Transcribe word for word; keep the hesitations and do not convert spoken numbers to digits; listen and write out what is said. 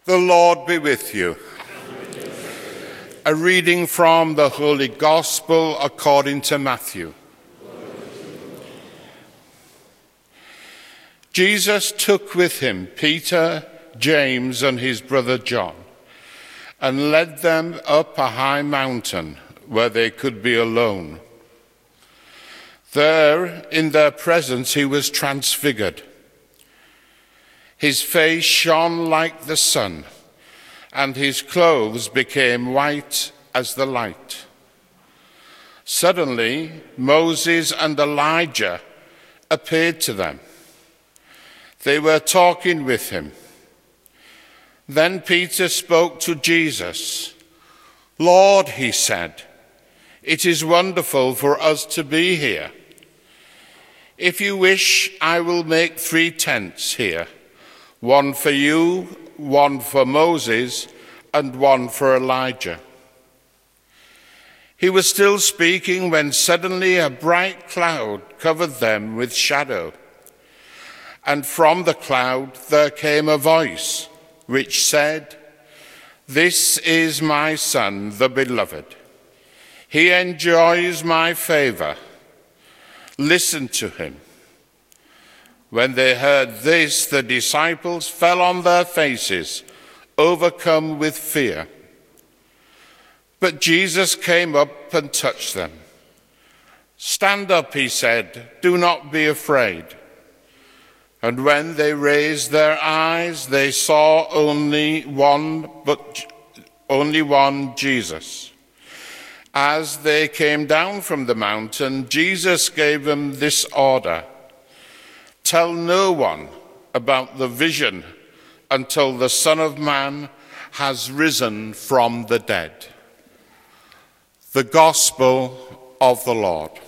The Lord be with you. A reading from the Holy Gospel according to Matthew. Jesus took with him Peter, James, and his brother John, and led them up a high mountain where they could be alone. There, in their presence, he was transfigured. His face shone like the sun, and his clothes became white as the light. Suddenly, Moses and Elijah appeared to them. They were talking with him. Then Peter spoke to Jesus. "Lord," he said, "it is wonderful for us to be here. If you wish, I will make three tents here, one for you, one for Moses, and one for Elijah." He was still speaking when suddenly a bright cloud covered them with shadow. And from the cloud there came a voice which said, "This is my Son, the Beloved. He enjoys my favor. Listen to him." When they heard this, the disciples fell on their faces, overcome with fear. But Jesus came up and touched them. "Stand up," he said, "do not be afraid." And when they raised their eyes, they saw only one, but only one, Jesus. As they came down from the mountain, Jesus gave them this order: "Tell no one about the vision until the Son of Man has risen from the dead." The Gospel of the Lord.